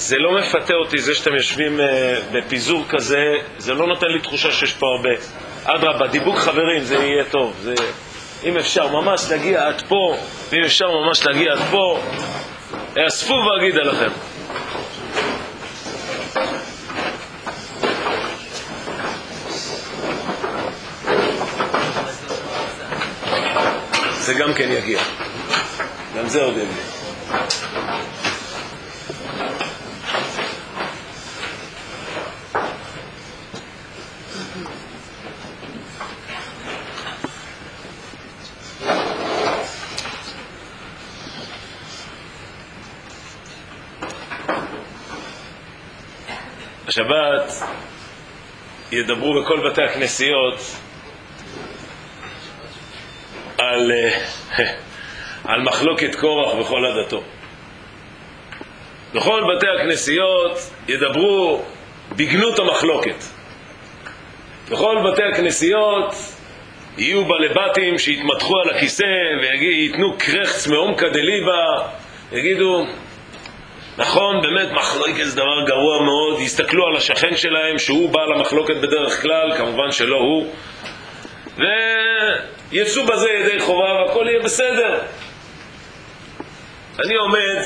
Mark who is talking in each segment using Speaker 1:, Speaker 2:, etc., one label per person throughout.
Speaker 1: זה לא מפתה אותי, זה שאתם יושבים בפיזור כזה, זה לא נותן לי תחושה שיש פה הרבה. אדרבה, דיבוק חברים, זה יהיה טוב. זה, אם אפשר ממש להגיע עד פה, ואם אפשר ממש להגיע עד פה, אספו ואגיד עליכם. זה גם כן יגיע. גם זה עוד יגיע. השבת ידברו בכל בתי הכנסיות על מחלוקת קורח וכל עדתו. בכל בתי הכנסיות ידברו בגנות המחלוקת. בכל בתי הכנסיות יהיו בלבטים שיתמתחו על הכיסא ויתנו קרחץ מעומקא דליבא, יגידו נכון, באמת מחלוקת זה דבר גרוע מאוד, יסתכלו על השכן שלהם שהוא בעל המחלוקת בדרך כלל, כמובן שלא הוא, ויצאו בזה ידי חובה והכל יהיה בסדר. אני עומד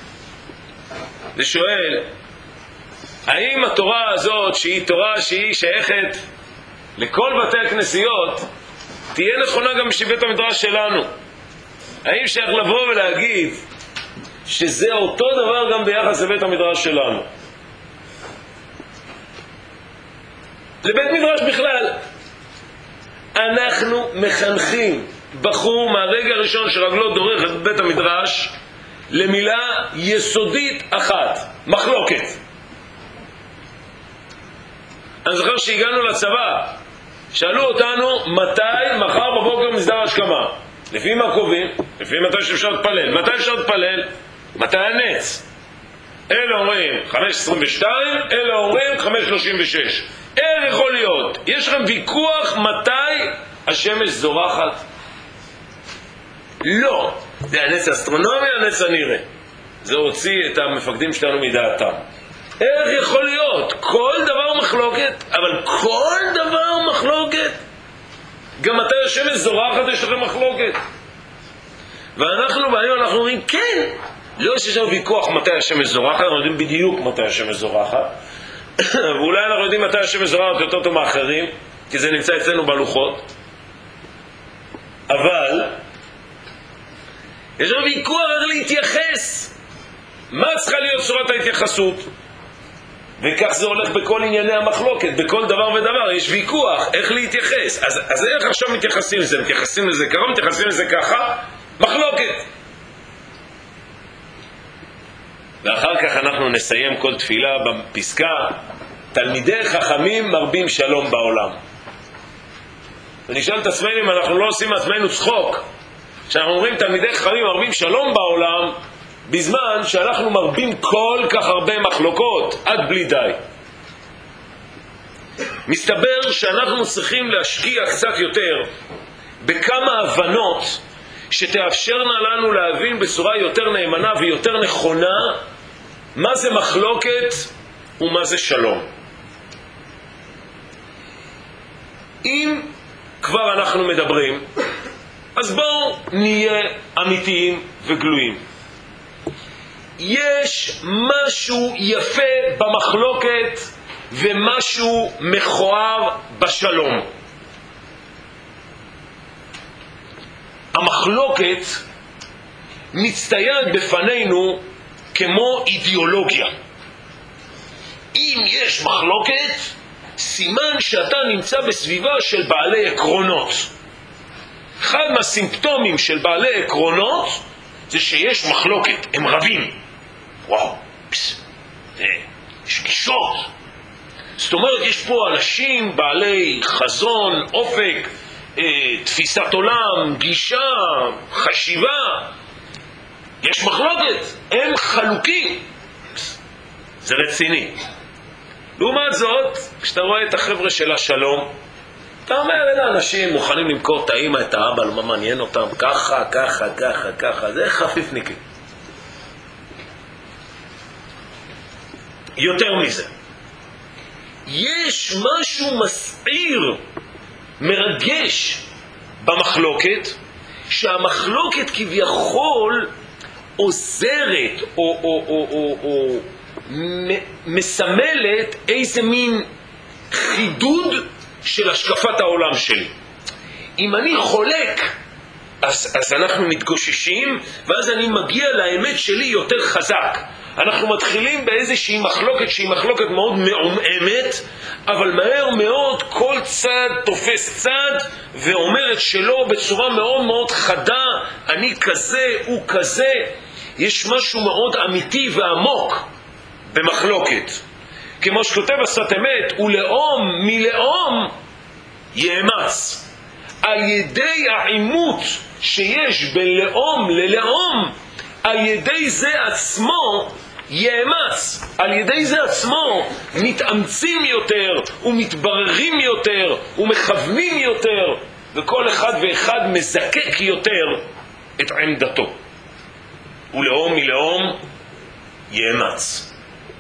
Speaker 1: ושואל, האם התורה הזאת שהיא תורה שהיא שייכת לכל בתי הכנסיות תהיה נכונה גם בשבט המדרש שלנו? האם שייך לבוא ולהגיד שזה אותו דבר גם ביחס לבית המדרש שלנו? לבית מדרש בכלל אנחנו מחנכים בחור מהרגע הראשון שרגלו דורך את בית המדרש למילה יסודית אחת, מחלוקת. אני זוכר שהגענו לצבא, שאלו אותנו מתי מחר בבוקר מסדר השכמה. לפי מה קובעים? לפי מתי שאפשר להתפלל. מתי אפשר להתפלל? מתי הנץ? אלה אומרים 5:22, אלה אומרים 5:36. איך יכול להיות? יש לכם ויכוח מתי השמש זורחת? לא. זה הנץ האסטרונומי, הנץ הנראה. זה הוציא את המפקדים שלנו מדעתם. איך יכול להיות? כל דבר מחלוקת, אבל כל דבר מחלוקת. גם מתי השמש זורחת יש לכם מחלוקת. ואנחנו בעניין אנחנו אומרים כן. לא שיש לנו ויכוח מתי השמש זורחת, אנחנו יודעים בדיוק מתי השמש זורחת. ואולי אנחנו יודעים מתי השמש זורחת יותר טוב מאחרים, כי זה נמצא אצלנו בלוחות. אבל יש לנו ויכוח איך להתייחס. מה צריכה להיות צורת ההתייחסות? וכך זה הולך בכל ענייני המחלוקת, בכל דבר ודבר יש ויכוח איך להתייחס. אז איך עכשיו מתייחסים לזה? מתייחסים לזה ככה, מתייחסים לזה ככה, מחלוקת. ואחר כך אנחנו נסיים כל תפילה בפסקה, תלמידי חכמים מרבים שלום בעולם. ונשאל את עצמנו אם אנחנו לא עושים עצמנו צחוק, שאנחנו אומרים תלמידי חכמים מרבים שלום בעולם, בזמן שאנחנו מרבים כל כך הרבה מחלוקות עד בלי די. מסתבר שאנחנו צריכים להשקיע קצת יותר בכמה הבנות שתאפשרנה לנו להבין בצורה יותר נאמנה ויותר נכונה מה זה מחלוקת ומה זה שלום. אם כבר אנחנו מדברים, אז בואו נהיה אמיתיים וגלויים. יש משהו יפה במחלוקת ומשהו מכוער בשלום. המחלוקת מצטיירת בפנינו כמו אידיאולוגיה. אם יש מחלוקת, סימן שאתה נמצא בסביבה של בעלי עקרונות. אחד מהסימפטומים של בעלי עקרונות זה שיש מחלוקת, הם רבים. וואו, יש גישות. זאת אומרת, יש פה אנשים בעלי חזון, אופק, תפיסת עולם, גישה, חשיבה. יש מחלוקת, הם חלוקים. זה רציני. לעומת זאת, כשאתה רואה את החבר'ה של השלום, אתה אומר, אלה אנשים מוכנים למכור את האמא, את האבא, לא מעניין אותם, ככה, ככה, ככה, ככה, זה חפיפניקים. יותר מזה. יש משהו מסעיר, מרגש במחלוקת, שהמחלוקת כביכול עוזרת או מסמלת איזה מין חידוד של השקפת העולם שלי. אם אני חולק, אז אנחנו מתגוששים, ואז אני מגיע לאמת שלי יותר חזק. אנחנו מתחילים באיזושהי מחלוקת שהיא מחלוקת מאוד מעומעמת, אבל מהר מאוד כל צד תופס צד ואומר את שלו בצורה מאוד מאוד חדה, אני כזה, הוא כזה. יש משהו מאוד אמיתי ועמוק במחלוקת. כמו שכותב השפת אמת, ולאום מלאום יאמץ. על ידי העימות שיש בין לאום ללאום, על ידי זה עצמו יאמץ, על ידי זה עצמו מתאמצים יותר ומתבררים יותר ומכוונים יותר, וכל אחד ואחד מזקק יותר את עמדתו. ולאום מלאום יאמץ.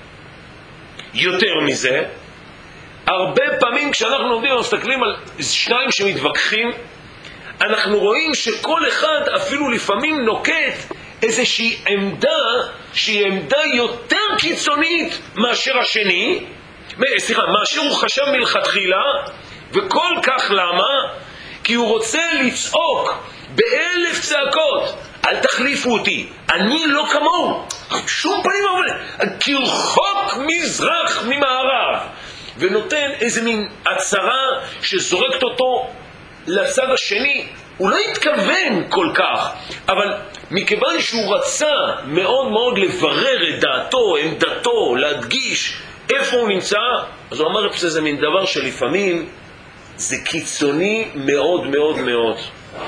Speaker 1: יותר מזה, הרבה פעמים כשאנחנו עומדים ומסתכלים על שניים שמתווכחים, אנחנו רואים שכל אחד אפילו לפעמים נוקט איזושהי עמדה שהיא עמדה יותר קיצונית מאשר השני, מאשר הוא חשב מלכתחילה. וכל כך למה? כי הוא רוצה לצעוק באלף צעקות, אל תחליפו אותי, אני לא כמוהו, שום פנים אבל כרחוק מזרח ממערב, ונותן איזה מין הצהרה שזורקת אותו לצד השני. הוא לא התכוון כל כך, אבל מכיוון שהוא רצה מאוד מאוד לברר את דעתו, עמדתו, להדגיש איפה הוא נמצא, אז הוא אמר שזה מין דבר שלפעמים זה קיצוני מאוד מאוד מאוד.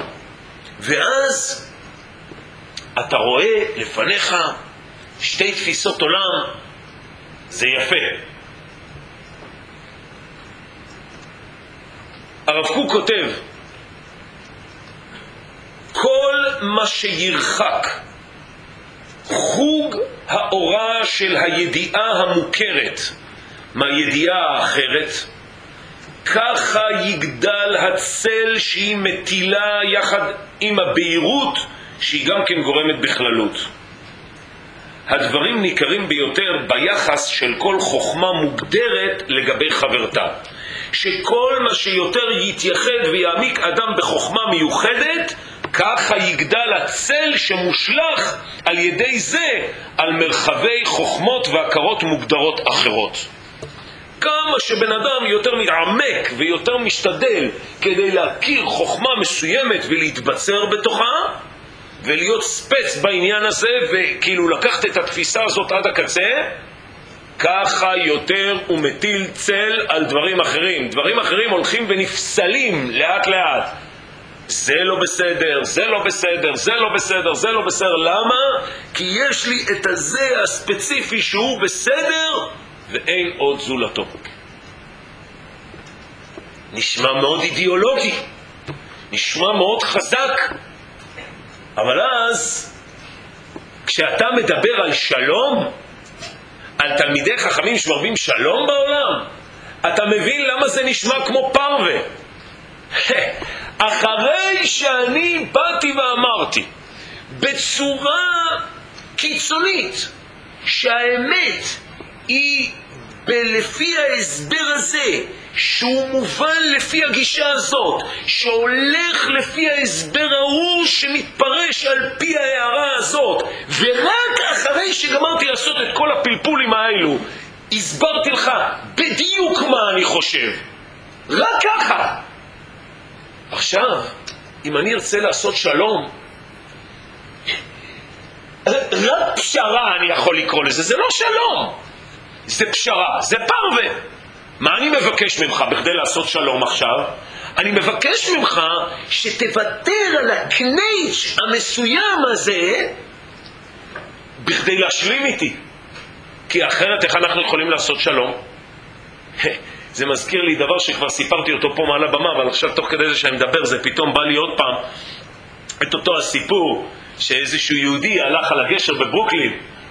Speaker 1: ואז אתה רואה לפניך שתי תפיסות עולם, זה יפה. הרב קוק כותב, כל מה שירחק חוג האורה של הידיעה המוכרת מהידיעה האחרת, ככה יגדל הצל שהיא מטילה יחד עם הבהירות שהיא גם כן גורמת בכללות. הדברים ניכרים ביותר ביחס של כל חוכמה מוגדרת לגבי חברתה, שכל מה שיותר יתייחד ויעמיק אדם בחוכמה מיוחדת, ככה יגדל הצל שמושלך על ידי זה על מרחבי חוכמות והכרות מוגדרות אחרות. כמה שבן אדם יותר מתעמק ויותר משתדל כדי להכיר חוכמה מסוימת ולהתבצר בתוכה ולהיות ספץ בעניין הזה וכאילו לקחת את התפיסה הזאת עד הקצה, ככה יותר הוא מטיל צל על דברים אחרים. דברים אחרים הולכים ונפסלים לאט לאט. זה לא בסדר, זה לא בסדר, זה לא בסדר, זה לא בסדר. למה? כי יש לי את הזה הספציפי שהוא בסדר ואין עוד זולתו. נשמע מאוד אידיאולוגי, נשמע מאוד חזק, אבל אז כשאתה מדבר על שלום, על תלמידי חכמים שמרבים שלום בעולם, אתה מבין למה זה נשמע כמו פרווה. אחרי שאני באתי ואמרתי בצורה קיצונית שהאמת היא לפי ההסבר הזה, שהוא מובן לפי הגישה הזאת, שהולך לפי ההסבר ההוא שמתפרש על פי ההערה הזאת, ורק אחרי שגמרתי לעשות את כל הפלפולים האלו הסברתי לך בדיוק מה אני חושב, רק ככה. עכשיו אם אני ארצה לעשות שלום, רק פשרה אני יכול לקרוא לזה, זה לא שלום, זה פשרה, זה פרווה. מה אני מבקש ממך בכדי לעשות שלום עכשיו? אני מבקש ממך שתוותר על הקנייץ' המסוים הזה בכדי להשלים איתי, כי אחרת איך אנחנו יכולים לעשות שלום? זה מזכיר לי דבר שכבר סיפרתי אותו פה מעל הבמה, אבל עכשיו תוך כדי זה שאני מדבר זה פתאום בא לי עוד פעם את אותו הסיפור שאיזשהו יהודי הלך על הגשר בברוקלין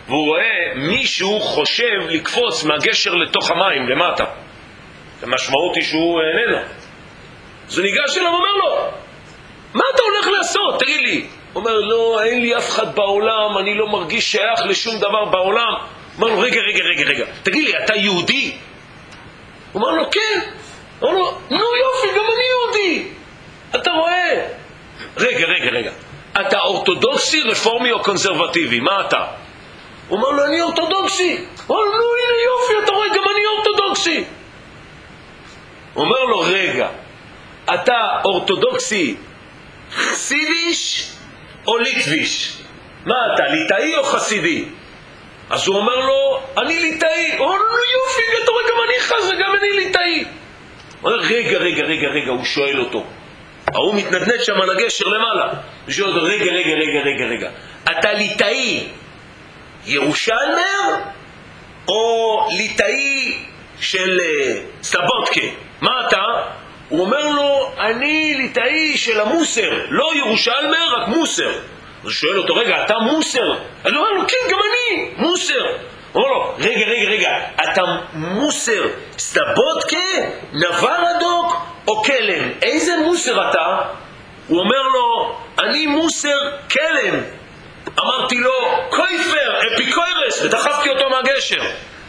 Speaker 1: והוא רואה מישהו חושב לקפוץ מהגשר לתוך המים למטה. המשמעות היא שהוא איננו. אז הוא ניגש אליו ואומר לו, מה אתה הולך לעשות? תגיד לי. הוא אומר, לא, אין לי אף אחד בעולם, אני לא מרגיש שייך לשום דבר בעולם. הוא אומר לו, רגע, תגיד לי, אתה יהודי? הוא אומר לו, כן. הוא אומר לו, נו יופי, גם אני יהודי. אתה רואה? רגע. אתה אורתודוקסי, רפורמי או קונסרבטיבי? מה אתה? הוא אומר לו, אני אורתודוקסי. הוא אומר לו, נו הנה יופי, אתה רואה, גם אני אורתודוקסי. הוא אומר לו, רגע, אתה אורתודוקסי חסידיש או ליטביש? מה אתה, ליטאי או חסידי? אז הוא אומר לו, אני ליטאי. הוא אומר לו, יופי, אתה רואה, גם אני חסיד, גם אני ליטאי. הוא אומר, רגע, הוא שואל אותו. הוא מתנדנד שם על הגשר למעלה. הוא שואל אותו, רגע. אתה ליטאי ירושלמר או ליטאי של סבוטקה? מה אתה? הוא אומר לו, אני ליטאי של המוסר, לא ירושלמר, רק מוסר. אז הוא שואל אותו, רגע, אתה מוסר? אז הוא אומר לו, כן, גם אני מוסר. הוא אומר לו, רגע, אתה מוסר סבוטקה, נברדוק או קלם? איזה מוסר אתה? הוא אומר לו, אני מוסר קלם. אמרתי לו, קויפר, אפיקוירס, ודחפתי אותו מהגשר.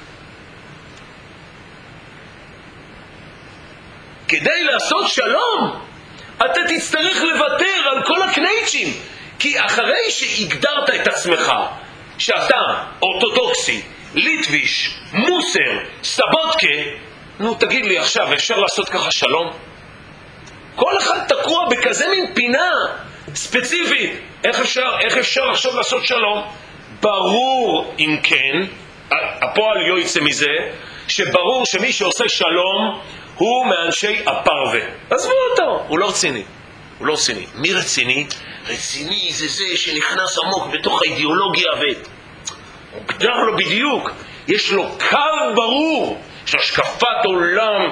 Speaker 1: כדי לעשות שלום, אתה תצטרך לוותר על כל הקנייצ'ים, כי אחרי שהגדרת את עצמך, שאתה אורתודוקסי, ליטביש, מוסר, סבוטקה, נו תגיד לי עכשיו, אפשר לעשות ככה שלום? כל אחד תקוע בכזה מין פינה ספציפית. איך אפשר עכשיו לעשות שלום? ברור אם כן, הפועל יוצא מזה, שברור שמי שעושה שלום הוא מאנשי הפרווה. עזבו אותו, הוא לא רציני. מי רציני? רציני זה שנכנס עמוק בתוך האידיאולוגיה ומוגדר לו בדיוק. יש לו קו ברור, יש השקפת עולם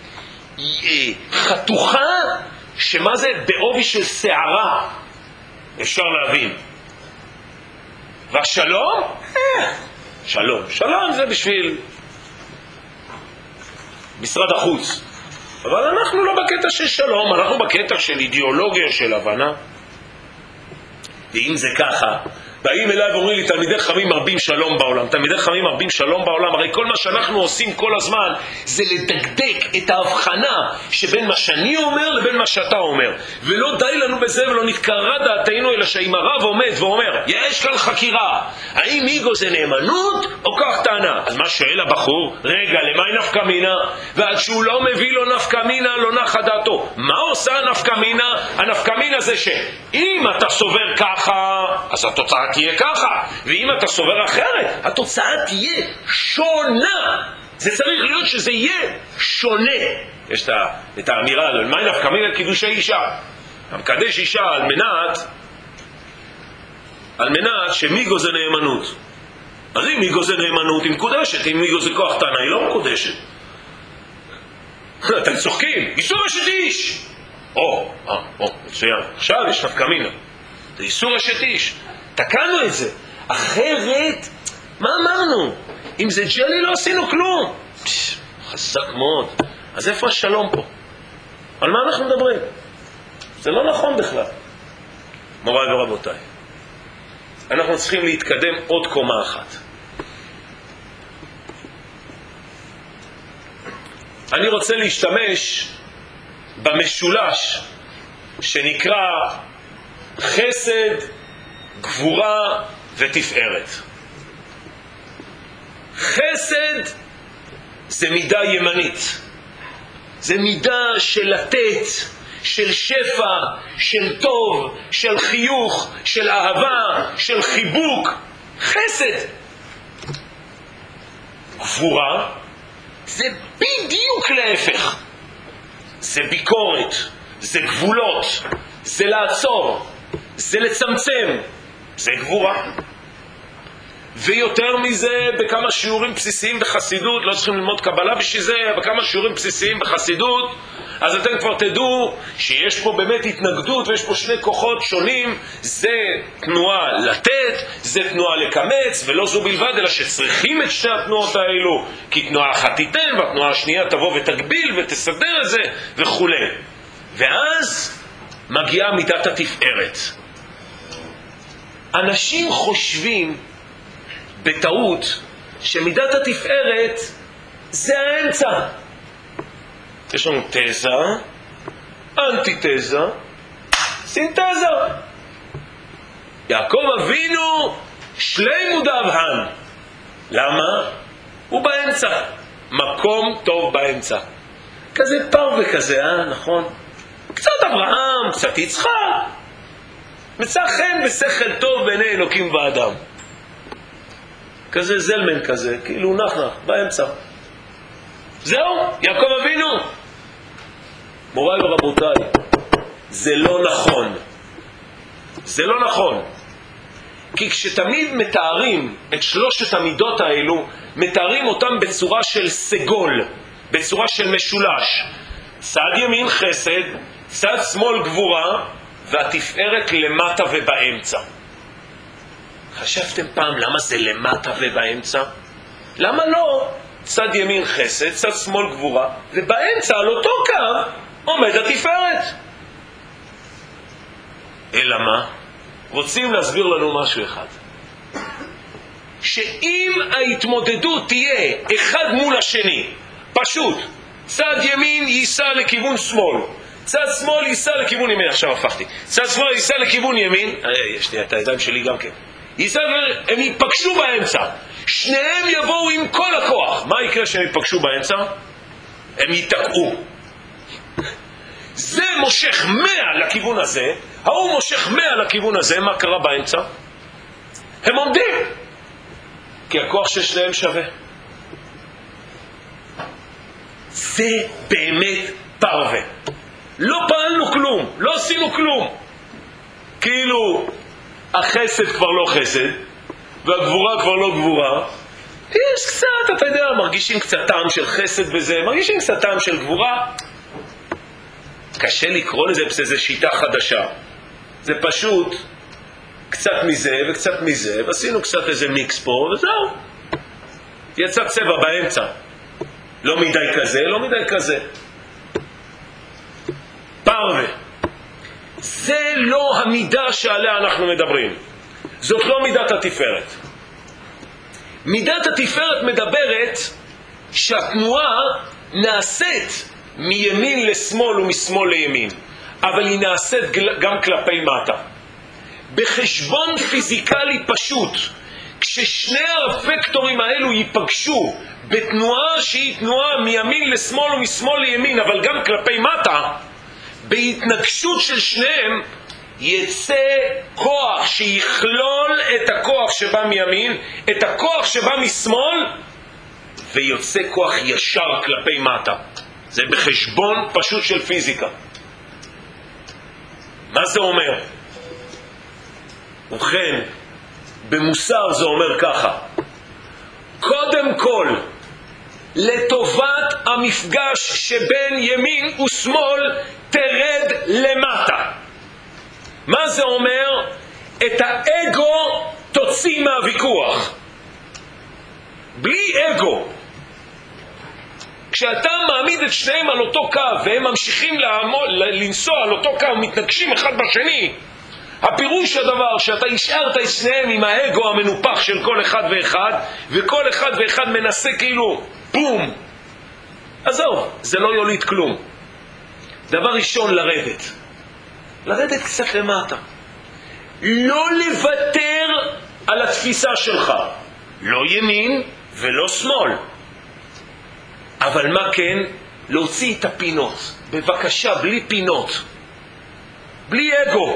Speaker 1: חתוכה, שמה זה בעובי של שערה אפשר להבין. והשלום? שלום זה בשביל משרד החוץ. אבל אנחנו לא בקטע של שלום, אנחנו בקטע של אידיאולוגיה, של הבנה. ואם זה ככה, באים אליי ואומרים לי, תלמידי חכמים מרבים שלום בעולם. הרי כל מה שאנחנו עושים כל הזמן זה לדקדק את ההבחנה שבין מה שאני אומר לבין מה שאתה אומר. ולא די לנו בזה ולא נתקרא דעתנו, אלא שאם הרב עומד ואומר, יש כאן חקירה, האם איגו זה נאמנות או כך טענה? אז מה שואל הבחור? רגע, למה היא נפקא מינה? ועד שהוא לא מביא לו נפקא מינה, לא נחה דעתו. מה עושה הנפקא מינה? הנפקא מינה זה שאם אתה סובר ככה, אז התוצאה תהיה ככה, ואם אתה סובר אחרת, התוצאה תהיה שונה. זה צריך להיות שזה יהיה שונה. יש את האמירה הזאת, מה נפקא מינה קידוש האישה? המקדש אישה על מנת שמיגו זה נאמנות. אז אם מיגו זה נאמנות היא מקודשת, אם מיגו זה כוח טענה היא לא מקודשת. אתם צוחקים, איסור אשת איש. מצוין, עכשיו יש נפקא מינה, זה איסור אשת איש. תקענו את זה. אחרת, מה אמרנו? אם זה ג'לי לא עשינו כלום. חזק מאוד. אז איפה השלום פה? על מה אנחנו מדברים? זה לא נכון בכלל. מוריי ורבותיי, אנחנו צריכים להתקדם עוד קומה אחת. אני רוצה להשתמש במשולש שנקרא חסד, גבורה ותפארת. חסד זה מידה ימנית, זה מידה של לתת, של שפע, של טוב, של חיוך, של אהבה, של חיבוק. חסד. גבורה זה בדיוק להפך, זה ביקורת, זה גבולות, זה לעצור, זה לצמצם, זה גבורה. ויותר מזה, בכמה שיעורים בסיסיים בחסידות, לא צריכים ללמוד קבלה בשביל זה, בכמה שיעורים בסיסיים בחסידות אז אתם כבר תדעו שיש פה באמת התנגדות ויש פה שני כוחות שונים. זה תנועה לתת, זה תנועה לקמץ, ולא זו בלבד, אלא שצריכים את שתי התנועות האלו, כי תנועה אחת תיתן והתנועה השנייה תבוא ותגביל ותסדר את זה וכו'. ואז מגיעה מידת התפארת. אנשים חושבים בטעות שמידת התפארת זה האמצע. יש לנו תזה, אנטיתזה, סינתזה. יעקב אבינו שלימוד אבהן. למה? הוא באמצע. מקום טוב באמצע. כזה פרווה כזה, נכון? קצת אברהם, קצת יצחק. מצא חן ושכל טוב בעיני אלוקים ואדם. כזה זלמן כזה, כאילו נחנך, באמצע. זהו, יעקב אבינו. מוריי ורבותיי, זה לא נכון. זה לא נכון. כי כשתמיד מתארים את שלושת המידות האלו, מתארים אותם בצורה של סגול, בצורה של משולש. צד ימין חסד, צד שמאל גבורה, והתפארת למטה ובאמצע. חשבתם פעם למה זה למטה ובאמצע? למה לא צד ימין חסד, צד שמאל גבורה, ובאמצע על אותו קו עומד התפארת? אלא מה? רוצים להסביר לנו משהו אחד. שאם ההתמודדות תהיה אחד מול השני, פשוט, צד ימין ייסע לכיוון שמאל, צד שמאל ייסע לכיוון ימין, עכשיו הפכתי, צד שמאל ייסע לכיוון ימין, יש לי את הידיים שלי גם כן, הם ייפגשו באמצע, שניהם יבואו עם כל הכוח. מה יקרה שהם ייפגשו באמצע? הם ייתקעו. זה מושך 100 לכיוון הזה, ההוא מושך 100 לכיוון הזה. מה קרה באמצע? הם עומדים, כי הכוח של שניהם שווה. זה באמת פרווה. לא פעלנו כלום, לא עשינו כלום. כאילו החסד כבר לא חסד והגבורה כבר לא גבורה. יש קצת, אתה יודע, מרגישים קצת טעם של חסד בזה, מרגישים קצת טעם של גבורה. קשה לקרוא לזה איזו שיטה חדשה. זה פשוט קצת מזה וקצת מזה, ועשינו קצת איזה מיקס פה וזהו. יצא צבע באמצע. לא מדי כזה, לא מדי כזה. פרווה. זה לא המידה שעליה אנחנו מדברים. זאת לא מידת התפארת. מידת התפארת מדברת שהתנועה נעשית מימין לשמאל ומשמאל לימין, אבל היא נעשית גם כלפי מטה. בחשבון פיזיקלי פשוט, כששני הווקטורים האלו ייפגשו בתנועה שהיא תנועה מימין לשמאל ומשמאל לימין, אבל גם כלפי מטה, בהתנגשות של שניהם יצא כוח שיכלול את הכוח שבא מימין, את הכוח שבא משמאל, ויוצא כוח ישר כלפי מטה. זה בחשבון פשוט של פיזיקה. מה זה אומר? ובכן, במוסר זה אומר ככה: קודם כל, לטובת המפגש שבין ימין ושמאל תרד למטה. מה זה אומר? את האגו תוציא מהוויכוח. בלי אגו, כשאתה מעמיד את שניהם על אותו קו והם ממשיכים לנסוע על אותו קו, מתנגשים אחד בשני, הפירוש הדבר שאתה השארת את שניהם עם האגו המנופח של כל אחד ואחד, וכל אחד ואחד מנסה כאילו בום. אז זהו, זה לא יוליד כלום. דבר ראשון, לרדת קצת למטה, לא לוותר על התפיסה שלך, לא ימין ולא שמאל, אבל מה כן? להוציא את הפינות. בבקשה, בלי פינות, בלי אגו.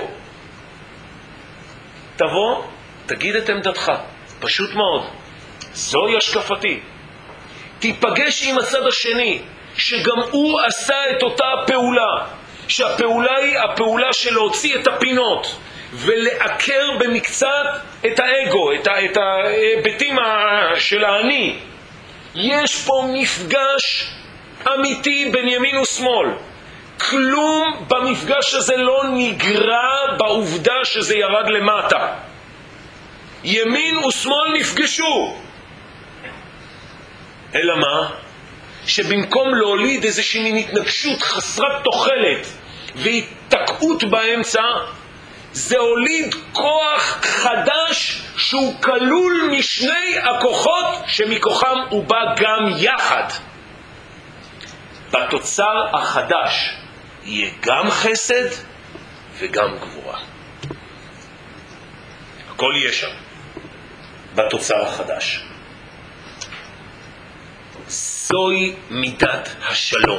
Speaker 1: תבוא, תגיד את עמדתך, פשוט מאוד. זוהי השקפתי. תיפגש עם הצד השני, שגם הוא עשה את אותה הפעולה, שהפעולה היא הפעולה של להוציא את הפינות ולעקר במקצת את האגו, את ההיבטים של האני. יש פה מפגש אמיתי בין ימין ושמאל. כלום במפגש הזה לא נגרע בעובדה שזה ירד למטה. ימין ושמאל נפגשו. אלא מה? שבמקום להוליד איזושהי התנגשות חסרת תוחלת והתקעות באמצע, זה הוליד כוח חדש שהוא כלול משני הכוחות שמכוחם הוא בא גם יחד. בתוצר החדש יהיה גם חסד וגם גבורה. הכל יהיה שם בתוצר החדש. זוהי מידת השלום.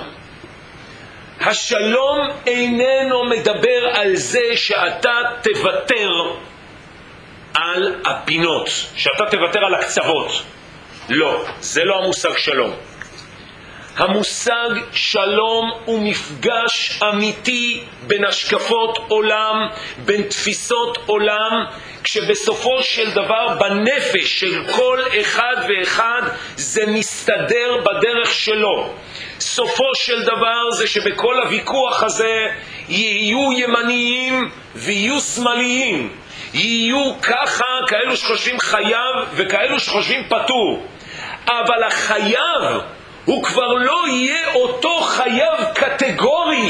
Speaker 1: השלום איננו מדבר על זה שאתה תוותר על הפינות, שאתה תוותר על הקצוות. לא, זה לא המושג שלום. המושג שלום הוא מפגש אמיתי בין השקפות עולם, בין תפיסות עולם, כשבסופו של דבר בנפש של כל אחד ואחד זה מסתדר בדרך שלו. סופו של דבר זה שבכל הוויכוח הזה יהיו ימניים ויהיו שמאליים, יהיו ככה כאלו שחושבים חייב וכאלו שחושבים פטור, אבל החייב הוא כבר לא יהיה אותו חייב קטגורי,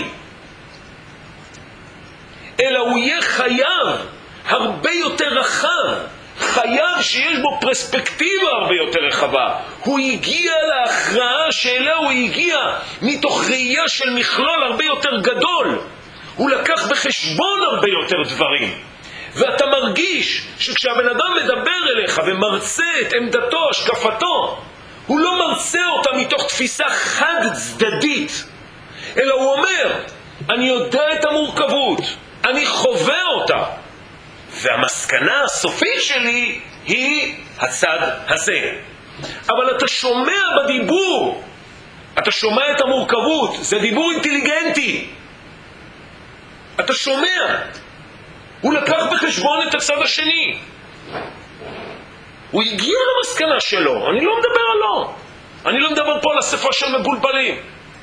Speaker 1: אלא הוא יהיה חייב הרבה יותר רחב, חייב שיש בו פרספקטיבה הרבה יותר רחבה. הוא הגיע להכרעה שאליה הוא הגיע מתוך ראייה של מכלול הרבה יותר גדול. הוא לקח בחשבון הרבה יותר דברים. ואתה מרגיש שכשהבן אדם מדבר אליך ומרצה את עמדתו, השקפתו, הוא לא מרצה אותה מתוך תפיסה חד צדדית, אלא הוא אומר, אני יודע את המורכבות, אני חווה אותה, והמסקנה הסופית שלי היא הצד הזה. אבל אתה שומע בדיבור, אתה שומע את המורכבות, זה דיבור אינטליגנטי. אתה שומע, הוא לקח בחשבון את הצד השני, הוא הגיע למסקנה שלו. אני לא מדבר עליו, אני לא מדבר פה על השפה של מבולבלים.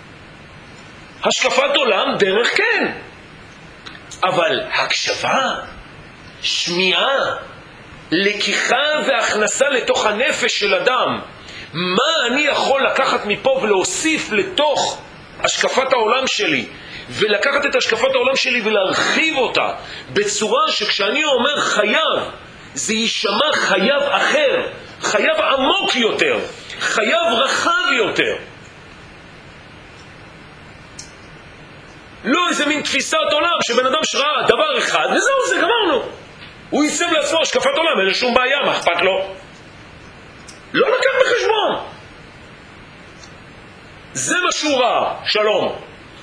Speaker 1: השקפת עולם דרך כן, אבל הקשבה, שמיעה, לקיחה והכנסה לתוך הנפש של אדם, מה אני יכול לקחת מפה ולהוסיף לתוך השקפת העולם שלי, ולקחת את השקפת העולם שלי ולהרחיב אותה בצורה שכשאני אומר חייב, זה יישמע חייב אחר, חייב עמוק יותר, חייב רחב יותר. לא איזה מין תפיסת עולם שבן אדם שראה דבר אחד וזהו, זה גמרנו, הוא ייצב לעצמו השקפת עולם, אין שום בעיה, מה אכפת לו? לא לקח בחשבון. זה מה שהוא ראה, שלום.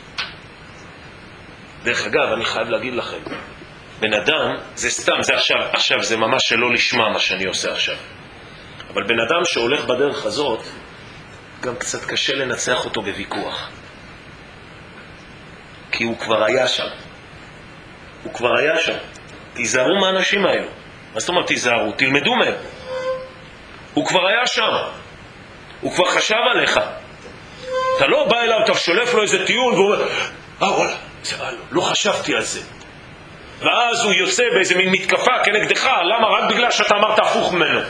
Speaker 1: דרך אגב, אני חייב להגיד לכם, בן אדם, זה סתם, זה עכשיו זה ממש שלא לשמה מה שאני עושה עכשיו, אבל בן אדם שהולך בדרך הזאת, גם קצת קשה לנצח אותו בוויכוח, כי הוא כבר היה שם. הוא כבר היה שם. תיזהרו מהאנשים האלו. מה זאת אומרת תיזהרו? תלמדו מהם. הוא כבר היה שם. הוא כבר חשב עליך. אתה לא בא אליו, אתה שולף לו איזה טיעון והוא אומר, וואלה, לא חשבתי על זה. ואז הוא יוצא באיזה מין מתקפה כנגדך. למה? רק בגלל שאתה אמרת הפוך ממנו.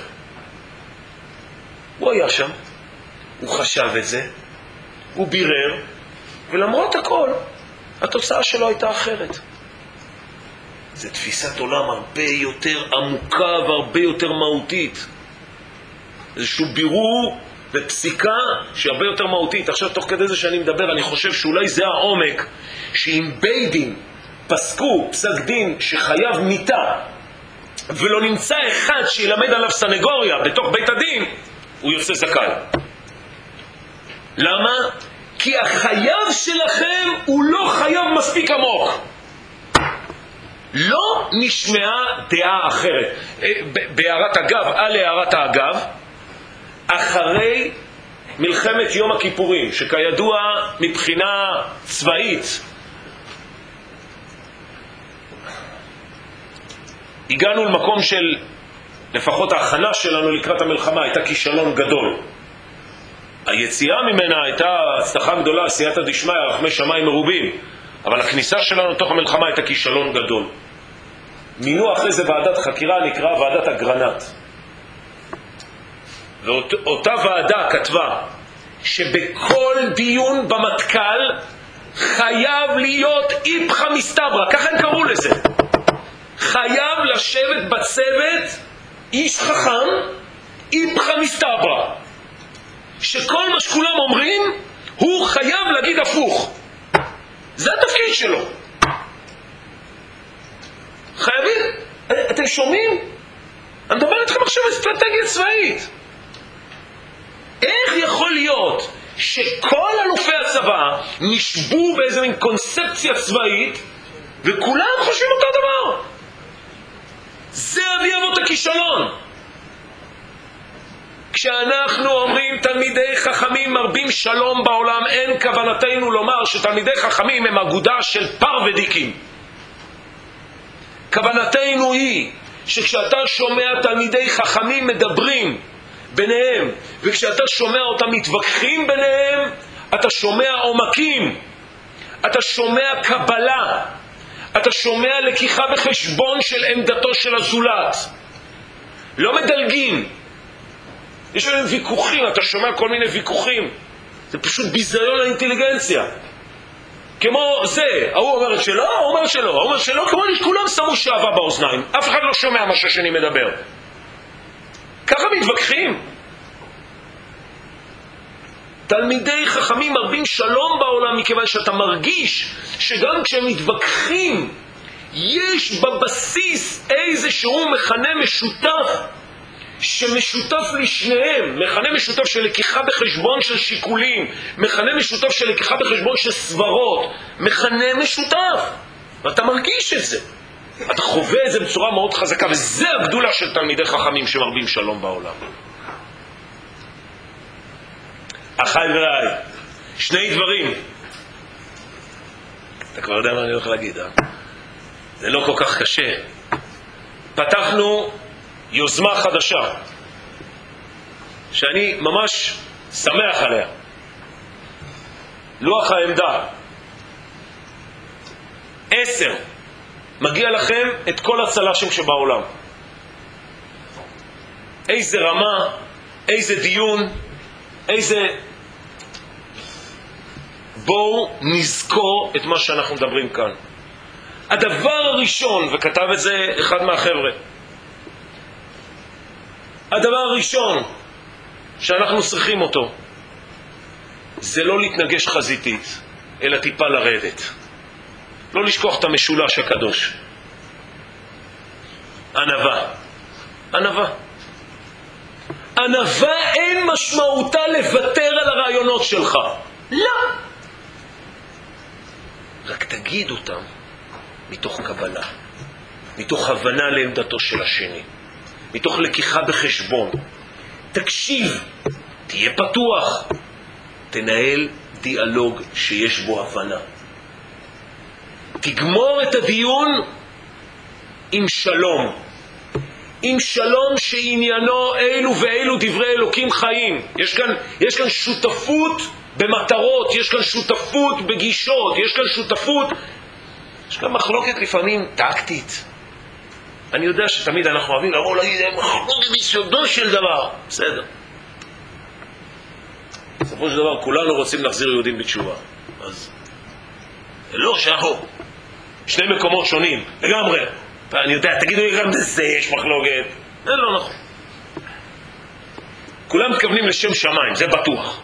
Speaker 1: הוא היה שם. הוא חשב את זה. הוא בירר. ולמרות הכל, התוצאה שלו הייתה אחרת. זה תפיסת עולם הרבה יותר עמוקה והרבה יותר מהותית. איזשהו בירור ופסיקה שהרבה יותר מהותית. עכשיו, תוך כדי זה שאני מדבר, אני חושב שאולי זה העומק, שאם בית דין פסקו פסק דין שחייב מיתה, ולא נמצא אחד שילמד עליו סנגוריה בתוך בית הדין, הוא יוצא זכאי. למה? כי החייב שלכם הוא לא חייב מספיק עמוק. לא נשמעה דעה אחרת. בהערת אגב, על הערת האגב, אחרי מלחמת יום הכיפורים, שכידוע מבחינה צבאית הגענו למקום של, לפחות ההכנה שלנו לקראת המלחמה הייתה כישלון גדול. היציאה ממנה הייתה הצלחה גדולה, סייעתא דשמיא, רחמי שמיים מרובים. אבל הכניסה שלנו לתוך המלחמה הייתה כישלון גדול. מינו אחרי זה ועדת חקירה, נקרא ועדת אגרנט. ואותה ועדה כתבה שבכל דיון במטכ"ל חייב להיות איפכא מסתברא, ככה הם קראו לזה. חייב לשבת בצוות איש חכם, איפכא מסתברא, שכל מה שכולם אומרים הוא חייב להגיד הפוך. זה התפקיד שלו. חייבים. אתם שומעים? אני מדבר איתכם עכשיו אסטרטגיה צבאית. איך יכול להיות שכל אלופי הצבא נשבו באיזה מין קונספציה צבאית וכולם חושבים אותו דבר? זה אבי אבות הכישלון. כשאנחנו אומרים תלמידי חכמים מרבים שלום בעולם, אין כוונתנו לומר שתלמידי חכמים הם אגודה של פרוודיקים. כוונתנו היא שכשאתה שומע תלמידי חכמים מדברים ביניהם, וכשאתה שומע אותם מתווכחים ביניהם, אתה שומע עומקים, אתה שומע קבלה, אתה שומע לקיחה בחשבון של עמדתו של הזולת. לא מדלגים. יש להם ויכוחים, אתה שומע כל מיני ויכוחים. זה פשוט ביזיון לאינטליגנציה. כמו זה, הוא אומר שלא, הוא אומר שלא, הוא אומר שלא, כמו כולם שמו שעבה באוזניים. אף אחד לא שומע מה שהשני מדבר. ככה מתווכחים. תלמידי חכמים מרבים שלום בעולם, מכיוון שאתה מרגיש שגם כשהם מתווכחים יש בבסיס איזשהו מכנה משותף שמשותף לשניהם, מכנה משותף של לקיחה בחשבון של שיקולים, מכנה משותף של לקיחה בחשבון של סברות, מכנה משותף, ואתה מרגיש את זה, אתה חווה את זה בצורה מאוד חזקה, וזה הגדולה של תלמידי חכמים שמרבים שלום בעולם. אחי ורעי, שני דברים. אתה כבר יודע מה אני הולך להגיד, זה לא כל כך קשה. פתחנו יוזמה חדשה שאני ממש שמח עליה. לוח העמדה 10. מגיע לכם את כל הצל"שים שבעולם. איזה רמה, איזה דיון, איזה... בואו נזכור את מה שאנחנו מדברים כאן. הדבר הראשון, וכתב את זה אחד מהחבר'ה, הדבר הראשון שאנחנו צריכים אותו זה לא להתנגש חזיתית, אלא טיפה לרדת. לא לשכוח את המשולש הקדוש. ענווה. ענווה. ענווה אין משמעותה לוותר על הרעיונות שלך. לא. רק תגיד אותם מתוך קבלה, מתוך הבנה לעמדתו של השני, מתוך לקיחה בחשבון. תקשיב, תהיה פתוח, תנהל דיאלוג שיש בו הבנה. תגמור את הדיון עם שלום, עם שלום שעניינו אילו ואילו דברי אלוקים חיים. יש כאן שותפות במטרות, יש כאן שותפות בגישות, יש כאן שותפות, יש כאן מחלוקת לפעמים טקטית. אני יודע שתמיד אנחנו אוהבים לבוא להגיד מחלוקת ביסודו של דבר. בסדר. בסופו של דבר כולנו רוצים להחזיר יהודים בתשובה. אז לא שאנחנו שני מקומות שונים לגמרי. ואני יודע, תגידו לי גם בזה יש מחלוקת. זה לא נכון. כולם מתכוונים לשם שמיים, זה בטוח.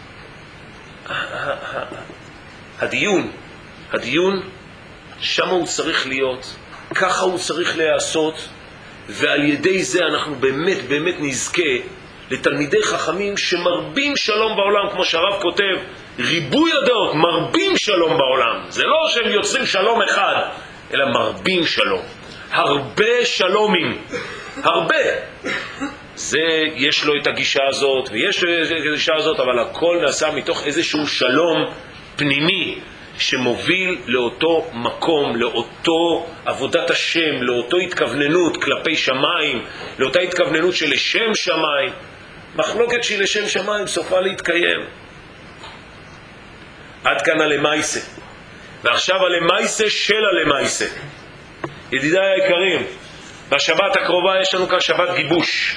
Speaker 1: הדיון שם הוא צריך להיות, ככה הוא צריך להיעשות, ועל ידי זה אנחנו באמת נזכה לתלמידי חכמים שמרבים שלום בעולם, כמו שהרב כותב, ריבוי הדעות, מרבים שלום בעולם. זה לא שהם יוצרים שלום אחד, אלא מרבים שלום. הרבה שלומים, הרבה. זה יש לו את הגישה הזאת ויש לו את הגישה הזאת, אבל הכל נעשה מתוך איזשהו שלום פנימי שמוביל לאותו מקום, לאותו עבודת השם, לאותו התכווננות כלפי שמיים, לאותה התכווננות של לשם שמיים. מחלוקת שהיא לשם שמיים סופה להתקיים. עד כאן הלמייסה. ועכשיו הלמייסה של הלמייסה. ידידיי היקרים, בשבת הקרובה יש לנו כאן שבת גיבוש,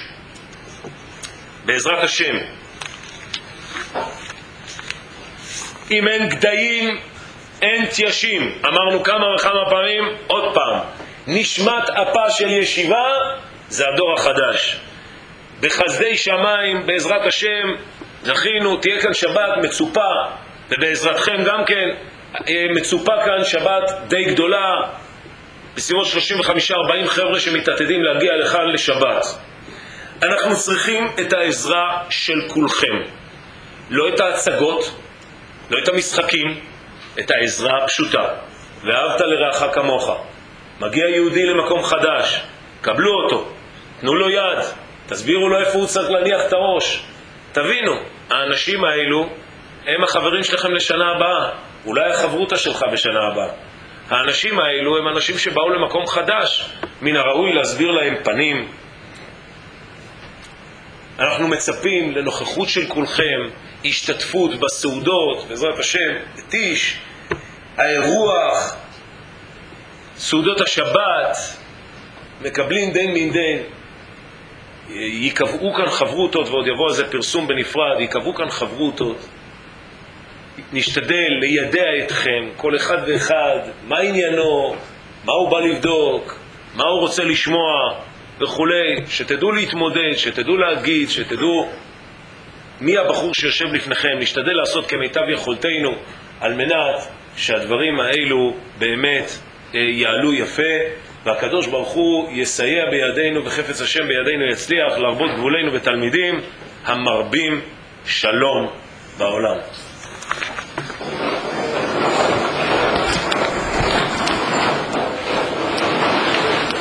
Speaker 1: בעזרת השם. אם אין גדיים אין תיישים. אמרנו כמה וכמה פעמים, עוד פעם, נשמת אפה של ישיבה זה הדור החדש. בחסדי שמיים, בעזרת השם, זכינו, תהיה כאן שבת מצופה, ובעזרתכם גם כן מצופה כאן שבת די גדולה, בסביבות 35-40 חבר'ה שמתעתדים להגיע לכאן לשבת. אנחנו צריכים את העזרה של כולכם, לא את ההצגות, לא את המשחקים, את העזרה הפשוטה. ואהבת לרעך כמוך. מגיע יהודי למקום חדש, קבלו אותו, תנו לו יד, תסבירו לו איפה הוא צריך להניח את הראש. תבינו, האנשים האלו הם החברים שלכם לשנה הבאה, אולי החברותה שלך בשנה הבאה. האנשים האלו הם אנשים שבאו למקום חדש, מן הראוי להסביר להם פנים. אנחנו מצפים לנוכחות של כולכם, השתתפות בסעודות, בעזרת השם, תיש, האירוח, סעודות השבת, מקבלים דין מן דין. יקבעו כאן חברותות, ועוד יבוא על זה פרסום בנפרד, יקבעו כאן חברותות. נשתדל לידע אתכם, כל אחד ואחד, מה עניינו, מה הוא בא לבדוק, מה הוא רוצה לשמוע וכולי, שתדעו להתמודד, שתדעו להגיד, שתדעו מי הבחור שיושב לפניכם. נשתדל לעשות כמיטב יכולתנו על מנת שהדברים האלו באמת יעלו יפה, והקדוש ברוך הוא יסייע בידינו וחפץ השם בידינו יצליח להרבות גבולנו בתלמידים המרבים שלום בעולם.